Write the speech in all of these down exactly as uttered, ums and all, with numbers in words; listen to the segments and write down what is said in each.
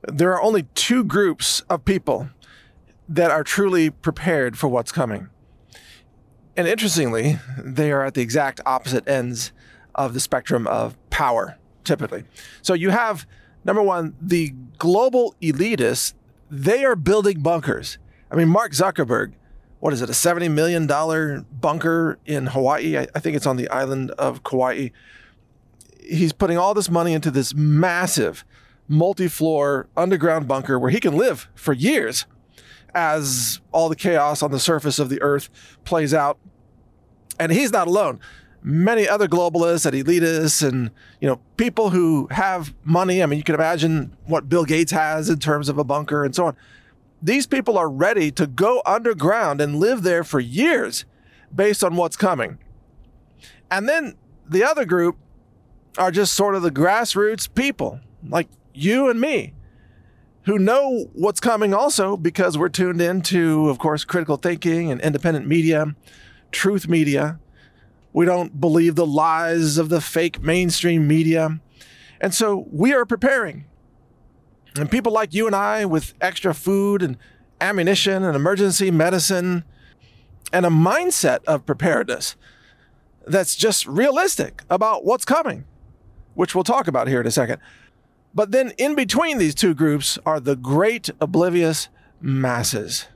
There are only two groups of people that are truly prepared for what's coming. And interestingly, they are at the exact opposite ends of the spectrum of power, typically. So you have, number one, the global elitists. They are building bunkers. I mean, Mark Zuckerberg, what is it, a seventy million dollars bunker in Hawaii? I, I think it's on the island of Kauai. He's putting all this money into this massive multi-floor underground bunker where he can live for years as all the chaos on the surface of the earth plays out. And he's not alone. Many other globalists and elitists and, you know, people who have money. I mean, you can imagine what Bill Gates has in terms of a bunker and so on. These people are ready to go underground and live there for years based on what's coming. And then the other group are just sort of the grassroots people like you and me who know what's coming also because we're tuned into, of course, critical thinking and independent media, truth media. We don't believe the lies of the fake mainstream media. And so we are preparing. And people like you and I with extra food and ammunition and emergency medicine and a mindset of preparedness that's just realistic about what's coming, which we'll talk about here in a second. But then in between these two groups are the great oblivious masses.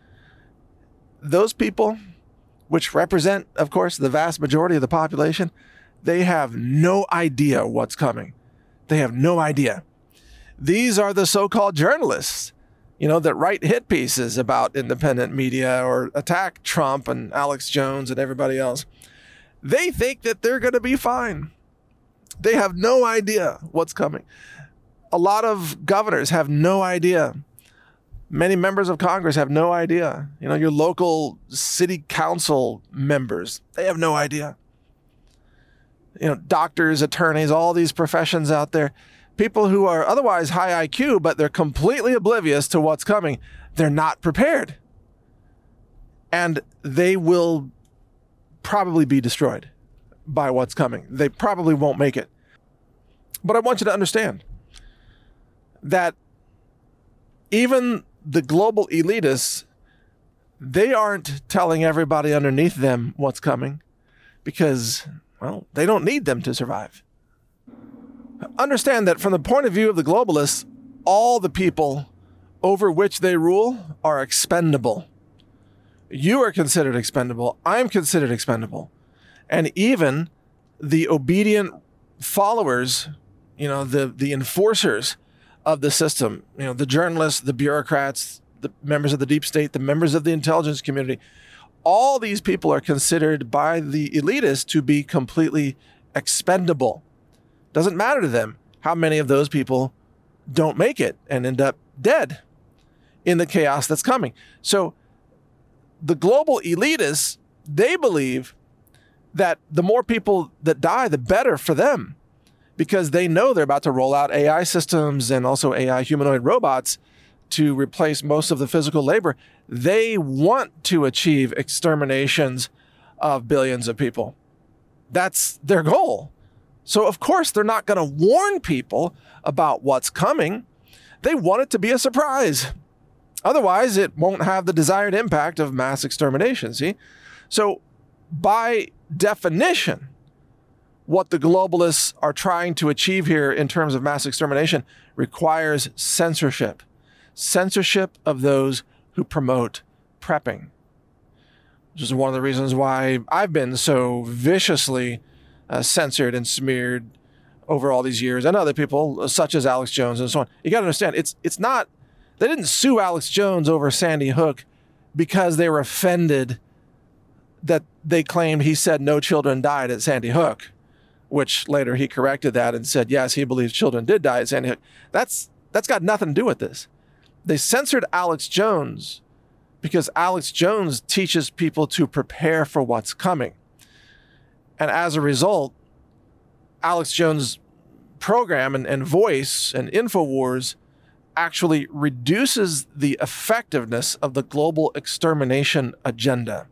Those people, which represent, of course, the vast majority of the population, they have no idea what's coming. They have no idea. These are the so-called journalists, you know, that write hit pieces about independent media or attack Trump and Alex Jones and everybody else. They think that they're going to be fine. They have no idea what's coming. A lot of governors have no idea. Many members of Congress have no idea. You know, your local city council members, they have no idea. You know, doctors, attorneys, all these professions out there, people who are otherwise high I Q, but they're completely oblivious to what's coming. They're not prepared. And they will probably be destroyed by what's coming. They probably won't make it. But I want you to understand that even the global elitists, they aren't telling everybody underneath them what's coming because, well, they don't need them to survive. Understand that from the point of view of the globalists, all the people over which they rule are expendable. You are considered expendable. I'm considered expendable. And even the obedient followers, you know, the, the enforcers of the system, you know, the journalists, the bureaucrats, the members of the deep state, the members of the intelligence community, all these people are considered by the elitists to be completely expendable. Doesn't matter to them how many of those people don't make it and end up dead in the chaos that's coming. So the global elitists, they believe that the more people that die, the better for them, because they know they're about to roll out A I systems and also A I humanoid robots to replace most of the physical labor. They want to achieve exterminations of billions of people. That's their goal. So of course, they're not going to warn people about what's coming. They want it to be a surprise. Otherwise, it won't have the desired impact of mass extermination, see? So by definition, what the globalists are trying to achieve here in terms of mass extermination requires censorship. Censorship of those who promote prepping. Which is one of the reasons why I've been so viciously uh, censored and smeared over all these years, and other people such as Alex Jones and so on. You got to understand, it's it's not, they didn't sue Alex Jones over Sandy Hook because they were offended that they claimed he said no children died at Sandy Hook, which later he corrected that and said, yes, he believes children did die at Sandy Hook. That's, that's got nothing to do with this. They censored Alex Jones because Alex Jones teaches people to prepare for what's coming. And as a result, Alex Jones' program and, and voice and InfoWars actually reduces the effectiveness of the global extermination agenda.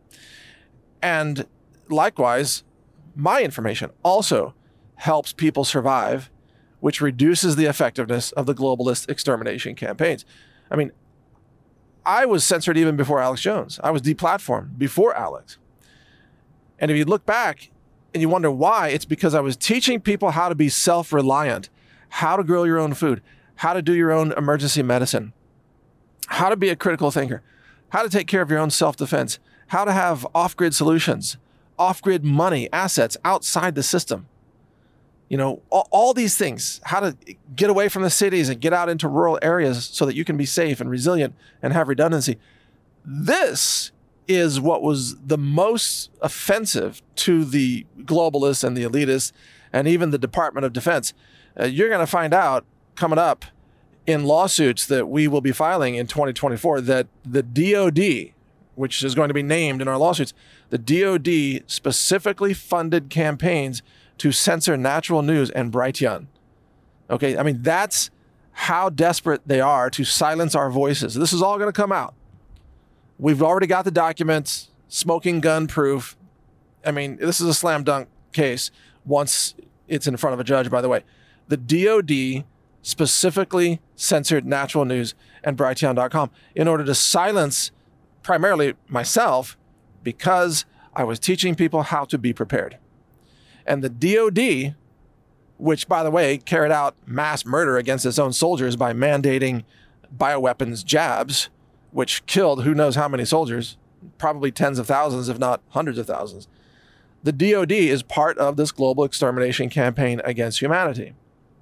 And likewise, my information also helps people survive which reduces the effectiveness of the globalist extermination campaigns. I mean, I was censored even before Alex Jones. I was deplatformed before Alex. And if you look back and you wonder why, it's because I was teaching people how to be self-reliant, how to grow your own food, how to do your own emergency medicine, how to be a critical thinker, how to take care of your own self-defense, how to have off-grid solutions, off-grid money, assets outside the system. You know, all, all these things, how to get away from the cities and get out into rural areas so that you can be safe and resilient and have redundancy. This is what was the most offensive to the globalists and the elitists and even the Department of Defense. Uh, you're going to find out coming up in lawsuits that we will be filing in twenty twenty-four that the D O D, which is going to be named in our lawsuits, the D O D specifically funded campaigns to censor Natural News and Brighteon. Okay, I mean, that's how desperate they are to silence our voices. This is all going to come out. We've already got the documents, smoking gun proof. I mean, this is a slam dunk case once it's in front of a judge, by the way. The D O D specifically censored Natural News and Brighteon dot com in order to silence primarily myself because I was teaching people how to be prepared. And the D O D, which, by the way, carried out mass murder against its own soldiers by mandating bioweapons jabs, which killed who knows how many soldiers, probably tens of thousands, if not hundreds of thousands. The D O D is part of this global extermination campaign against humanity.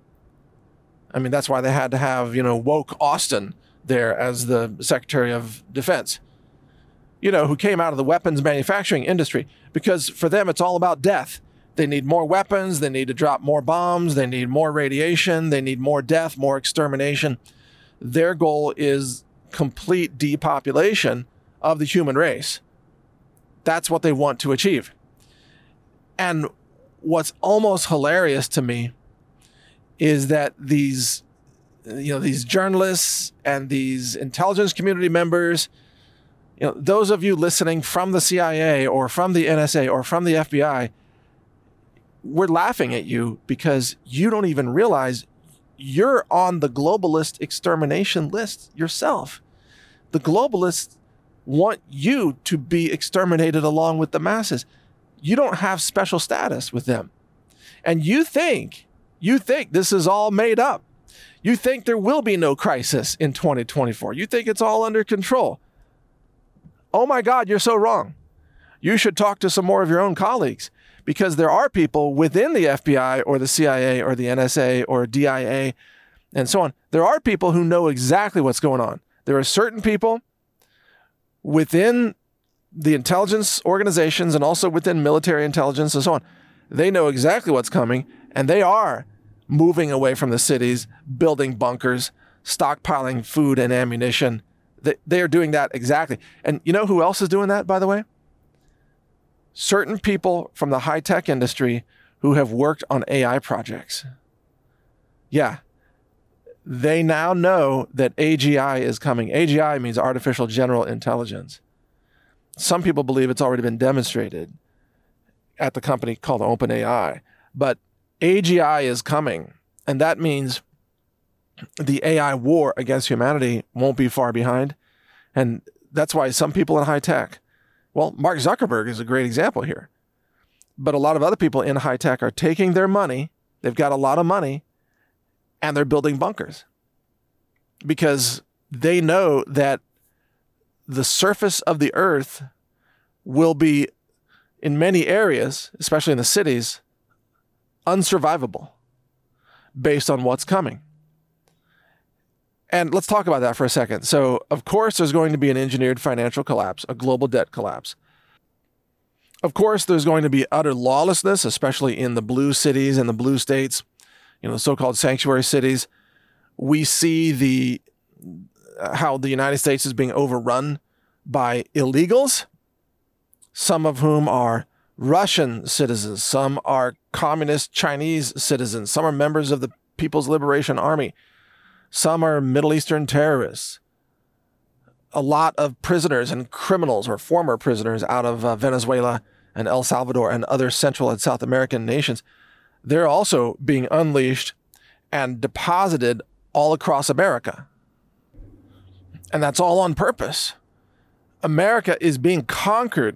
I mean, that's why they had to have, you know, woke Austin there as the Secretary of Defense, you know, who came out of the weapons manufacturing industry, because for them, it's all about death. They need more weapons. They need to drop more bombs. They need more radiation. They need more death, more extermination. Their goal is complete depopulation of the human race. That's what they want to achieve. And what's almost hilarious to me is that these, you know, these journalists and these intelligence community members, you know, those of you listening from the C I A or from the N S A or from the F B I, we're laughing at you because you don't even realize you're on the globalist extermination list yourself. The globalists want you to be exterminated along with the masses. You don't have special status with them. And you think, you think this is all made up. You think there will be no crisis in twenty twenty-four. You think it's all under control. Oh my God, you're so wrong. You should talk to some more of your own colleagues, because there are people within the F B I or the C I A or the N S A or D I A and so on. There are people who know exactly what's going on. There are certain people within the intelligence organizations and also within military intelligence and so on. They know exactly what's coming, and they are moving away from the cities, building bunkers, stockpiling food and ammunition. They, they are doing that exactly. And you know who else is doing that, by the way? Certain people from the high-tech industry who have worked on A I projects. Yeah, they now know that A G I is coming. A G I means artificial general intelligence. Some people believe it's already been demonstrated at the company called OpenAI. But A G I is coming, and that means the A I war against humanity won't be far behind. And that's why some people in high tech, well, Mark Zuckerberg is a great example here. But a lot of other people in high tech are taking their money, they've got a lot of money, and they're building bunkers. Because they know that the surface of the earth will be, in many areas, especially in the cities, unsurvivable based on what's coming. And let's talk about that for a second. So, of course, there's going to be an engineered financial collapse, a global debt collapse. Of course, there's going to be utter lawlessness, especially in the blue cities and the blue states, you know, the so-called sanctuary cities. We see the how the United States is being overrun by illegals, some of whom are Russian citizens, some are communist Chinese citizens, some are members of the People's Liberation Army, some are Middle Eastern terrorists. A lot of prisoners and criminals or former prisoners out of uh, Venezuela and El Salvador and other Central and South American nations, they're also being unleashed and deposited all across America. And that's all on purpose. America is being conquered,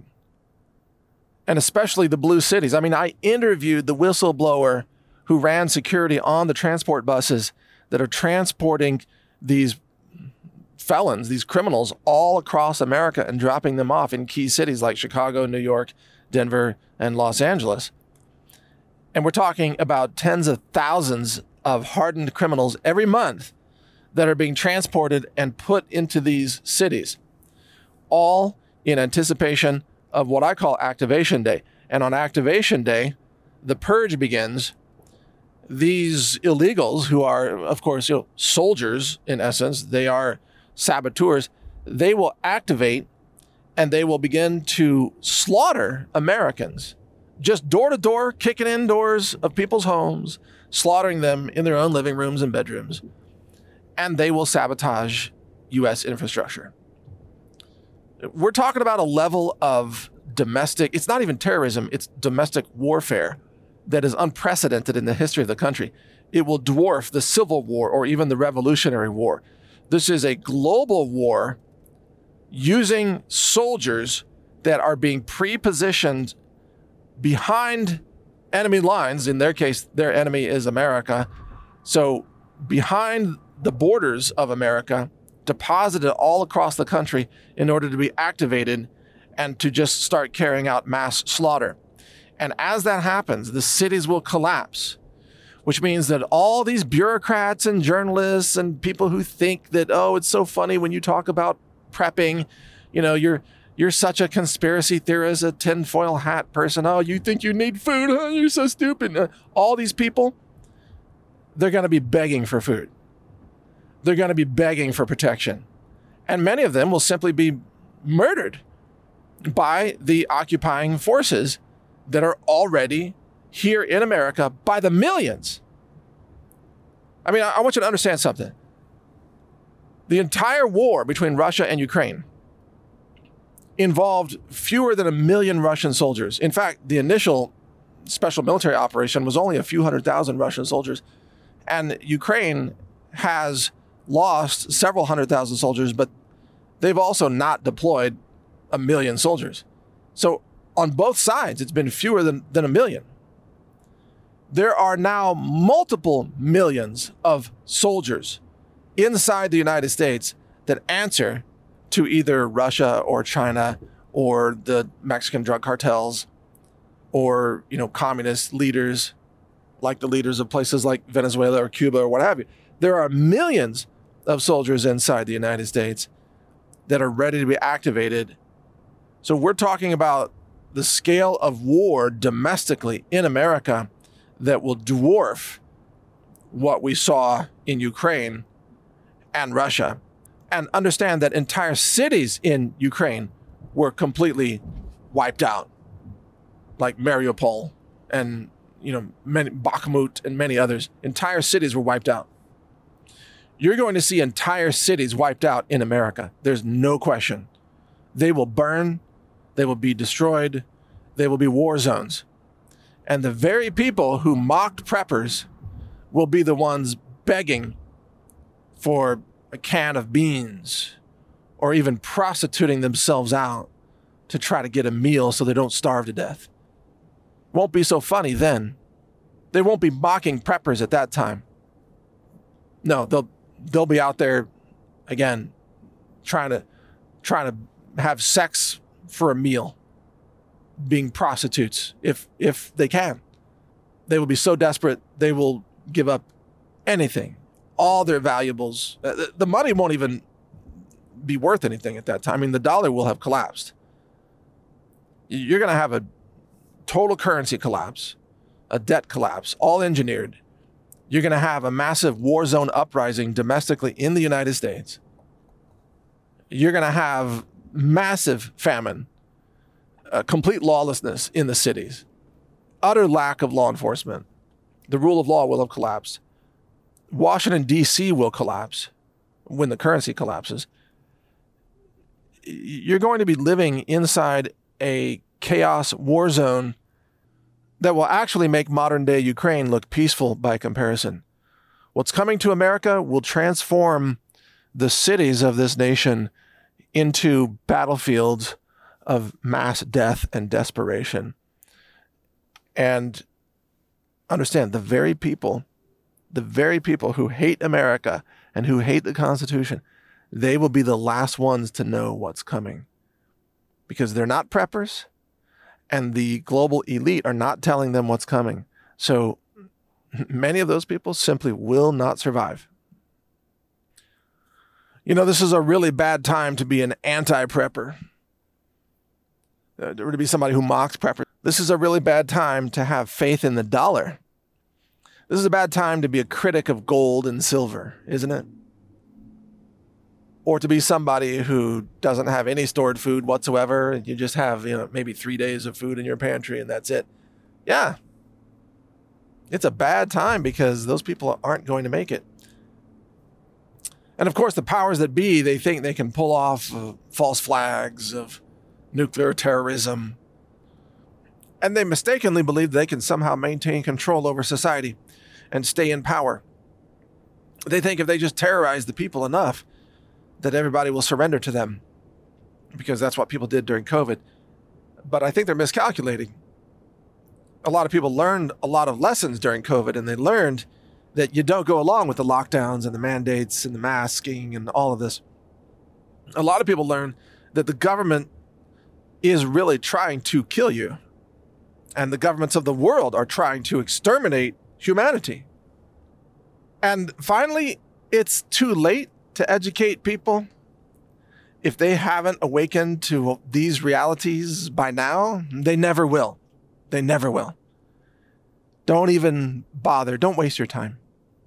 and especially the blue cities. I mean, I interviewed the whistleblower who ran security on the transport buses that are transporting these felons, these criminals, all across America and dropping them off in key cities like Chicago, New York, Denver, and Los Angeles. And we're talking about tens of thousands of hardened criminals every month that are being transported and put into these cities, all in anticipation of what I call Activation Day. And on Activation Day, the purge begins. These illegals, who are, of course, you know, soldiers in essence, they are saboteurs, they will activate and they will begin to slaughter Americans, just door to door, kicking in doors of people's homes, slaughtering them in their own living rooms and bedrooms. And they will sabotage U S infrastructure. We're talking about a level of domestic, it's not even terrorism, it's domestic warfare that is unprecedented in the history of the country. It will dwarf the Civil War or even the Revolutionary War. This is a global war using soldiers that are being pre-positioned behind enemy lines. In their case, their enemy is America. So behind the borders of America, deposited all across the country in order to be activated and to just start carrying out mass slaughter. And as that happens, the cities will collapse, which means that all these bureaucrats and journalists and people who think that, oh, it's so funny when you talk about prepping, you know, you're you're such a conspiracy theorist, a tinfoil hat person. Oh, you think you need food? Huh? You're so stupid. Uh, all these people, they're going to be begging for food. They're going to be begging for protection. And many of them will simply be murdered by the occupying forces that are already here in America by the millions. I mean, I want you to understand something. The entire war between Russia and Ukraine involved fewer than a million Russian soldiers. In fact, the initial special military operation was only a few hundred thousand Russian soldiers. And Ukraine has lost several hundred thousand soldiers, but they've also not deployed a million soldiers. So on both sides, it's been fewer than, than a million. There are now multiple millions of soldiers inside the United States that answer to either Russia or China or the Mexican drug cartels or, you know, communist leaders like the leaders of places like Venezuela or Cuba or what have you. There are millions of soldiers inside the United States that are ready to be activated. So we're talking about the scale of war domestically in America that will dwarf what we saw in Ukraine and Russia. And understand that entire cities in Ukraine were completely wiped out, like Mariupol and, you know, many, Bakhmut and many others. Entire cities were wiped out. You're going to see entire cities wiped out in America. There's no question. They will burn. They will be destroyed. They will be war zones. And the very people who mocked preppers will be the ones begging for a can of beans or even prostituting themselves out to try to get a meal so they don't starve to death. Won't be so funny then. They won't be mocking preppers at that time. No, they'll they'll be out there again trying to trying to have sex for a meal, being prostitutes if if they can. They will be so desperate they will give up anything, all their valuables. The money won't even be worth anything at that time. I mean, the dollar will have collapsed. You're going to have a total currency collapse, a debt collapse, all engineered. You're going to have a massive war zone uprising domestically in the United States. You're going to have massive famine, uh, complete lawlessness in the cities, utter lack of law enforcement. The rule of law will have collapsed. Washington, D C will collapse when the currency collapses. You're going to be living inside a chaos war zone that will actually make modern day Ukraine look peaceful by comparison. What's coming to America will transform the cities of this nation into battlefields of mass death and desperation. And understand, the very people, the very people who hate America and who hate the Constitution, they will be the last ones to know what's coming, because they're not preppers and the global elite are not telling them what's coming. So many of those people simply will not survive. You know, this is a really bad time to be an anti-prepper, uh, or to be somebody who mocks preppers. This is a really bad time to have faith in the dollar. This is a bad time to be a critic of gold and silver, isn't it? Or to be somebody who doesn't have any stored food whatsoever, and you just have, you know, maybe three days of food in your pantry and that's it. Yeah. It's a bad time because those people aren't going to make it. And of course, the powers that be, they think they can pull off uh, false flags of nuclear terrorism. And they mistakenly believe they can somehow maintain control over society and stay in power. They think if they just terrorize the people enough, that everybody will surrender to them, because that's what people did during COVID. But I think they're miscalculating. A lot of people learned a lot of lessons during COVID, and they learned that you don't go along with the lockdowns and the mandates and the masking and all of this. A lot of people learn that the government is really trying to kill you, and the governments of the world are trying to exterminate humanity. And finally, it's too late to educate people. If they haven't awakened to these realities by now, they never will. They never will. Don't even bother. Don't waste your time.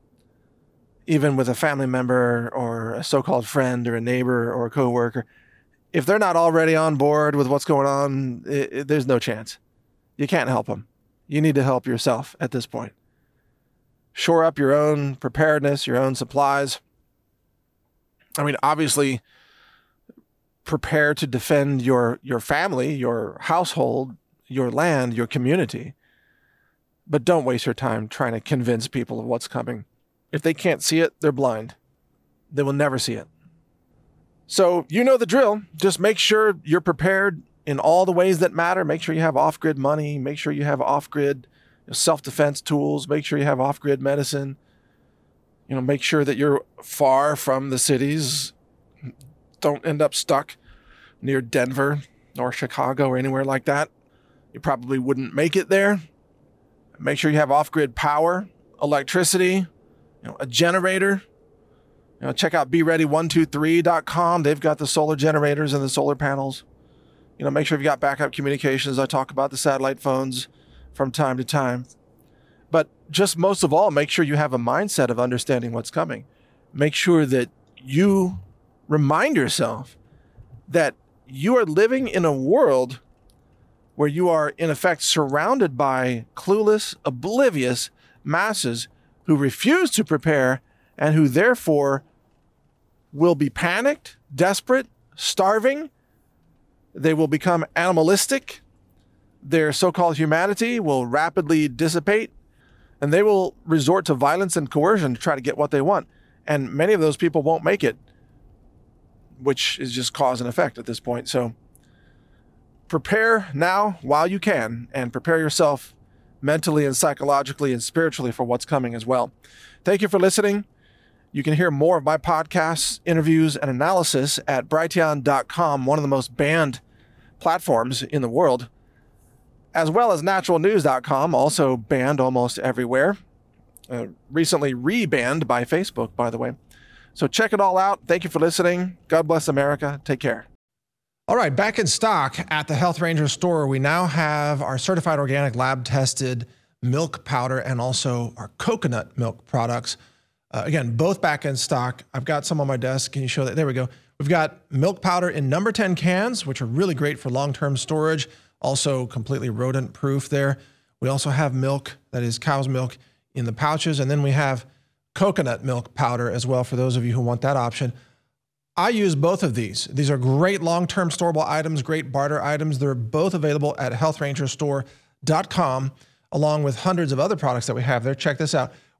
Even with a family member or a so-called friend or a neighbor or a coworker, if they're not already on board with what's going on, it, it, there's no chance. You can't help them. You need to help yourself at this point. Shore up your own preparedness, your own supplies. I mean, obviously, prepare to defend your, your family, your household, your land, your community. But don't waste your time trying to convince people of what's coming. If they can't see it, they're blind. They will never see it. So you know the drill. Just make sure you're prepared in all the ways that matter. Make sure you have off-grid money. Make sure you have off-grid self-defense tools. Make sure you have off-grid medicine. You know, make sure that you're far from the cities. Don't end up stuck near Denver or Chicago or anywhere like that. You probably wouldn't make it there. Make sure you have off-grid power, electricity, you know, a generator. You know, check out be ready one two three dot com. They've got the solar generators and the solar panels. You know, make sure you've got backup communications. I talk about the satellite phones from time to time. But just most of all, make sure you have a mindset of understanding what's coming. Make sure that you remind yourself that you are living in a world where you are, in effect, surrounded by clueless, oblivious masses who refuse to prepare and who therefore will be panicked, desperate, starving. They will become animalistic. Their so-called humanity will rapidly dissipate, and they will resort to violence and coercion to try to get what they want. And many of those people won't make it, which is just cause and effect at this point. So prepare now while you can, and prepare yourself mentally and psychologically and spiritually for what's coming as well. Thank you for listening. You can hear more of my podcasts, interviews, and analysis at Brighteon dot com, one of the most banned platforms in the world, as well as Natural News dot com, also banned almost everywhere. Uh, recently re-banned by Facebook, by the way. So check it all out. Thank you for listening. God bless America. Take care. All right, back in stock at the Health Ranger store, we now have our certified organic lab-tested milk powder and also our coconut milk products. Uh, again, both back in stock. I've got some on my desk. Can you show that? There we go. We've got milk powder in number ten cans, which are really great for long-term storage, also completely rodent-proof there. We also have milk, that is cow's milk, in the pouches, and then we have coconut milk powder as well for those of you who want that option. I use both of these. These are great long-term storable items, great barter items. They're both available at health ranger store dot com, along with hundreds of other products that we have there. Check this out.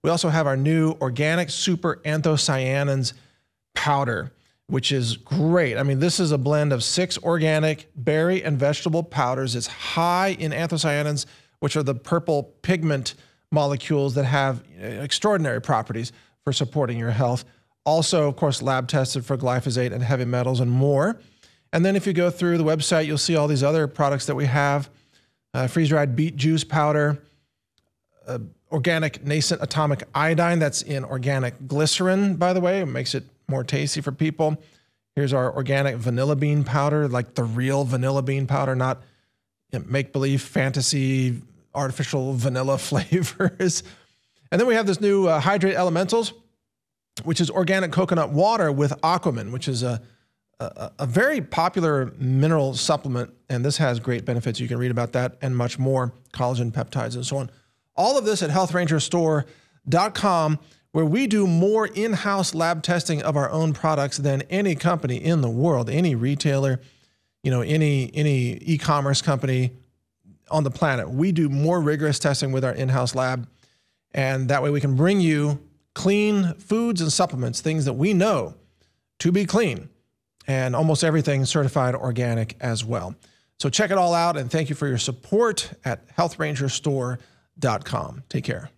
We also have our new organic super anthocyanins powder, which is great. I mean, this is a blend of six organic berry and vegetable powders. It's high in anthocyanins, which are the purple pigment molecules that have extraordinary properties for supporting your health. Also, of course, lab tested for glyphosate and heavy metals and more. And then if you go through the website, you'll see all these other products that we have. Uh, freeze-dried beet juice powder, uh, organic nascent atomic iodine that's in organic glycerin, by the way. It makes it more tasty for people. Here's our organic vanilla bean powder, like the real vanilla bean powder, not you know, make-believe fantasy artificial vanilla flavors. And then we have this new uh, Hydrate Elementals, which is organic coconut water with Aquaman, which is a, a, a very popular mineral supplement. And this has great benefits. You can read about that and much more, collagen, peptides, and so on. All of this at health ranger store dot com, where we do more in-house lab testing of our own products than any company in the world, any retailer, you know, any, any e-commerce company on the planet. We do more rigorous testing with our in-house lab. And that way we can bring you clean foods and supplements, things that we know to be clean, and almost everything certified organic as well. So check it all out, and thank you for your support at health ranger store dot com. Take care.